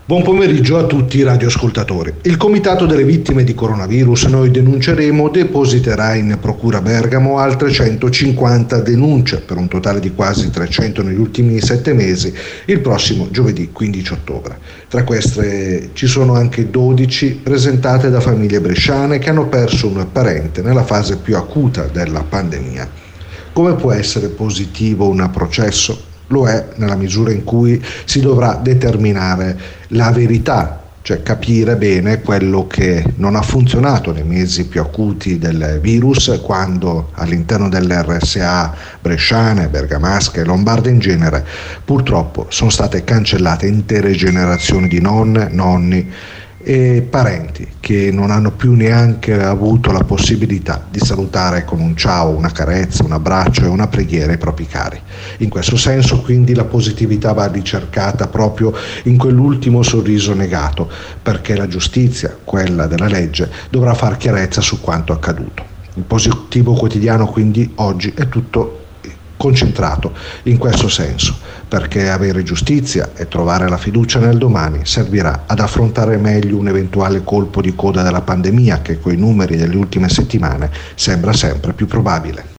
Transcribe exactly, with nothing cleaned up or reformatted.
Buon pomeriggio a tutti i radioascoltatori. Il Comitato delle Vittime di Coronavirus Noi Denunceremo depositerà in Procura Bergamo altre centocinquanta denunce, per un totale di quasi trecento negli ultimi sette mesi, il prossimo giovedì quindici ottobre. Tra queste ci sono anche dodici presentate da famiglie bresciane che hanno perso un parente nella fase più acuta della pandemia. Come può essere positivo un processo? Lo è nella misura in cui si dovrà determinare la verità, cioè capire bene quello che non ha funzionato nei mesi più acuti del virus, quando all'interno delle R S A bresciane, bergamasche e lombarde in genere purtroppo sono state cancellate intere generazioni di nonne, nonni e parenti che non hanno più neanche avuto la possibilità di salutare con un ciao, una carezza, un abbraccio e una preghiera i propri cari. In questo senso quindi la positività va ricercata proprio in quell'ultimo sorriso negato, perché la giustizia, quella della legge, dovrà far chiarezza su quanto accaduto. Il positivo quotidiano quindi oggi è tutto concentrato in questo senso, perché avere giustizia e trovare la fiducia nel domani servirà ad affrontare meglio un eventuale colpo di coda della pandemia che coi numeri delle ultime settimane sembra sempre più probabile.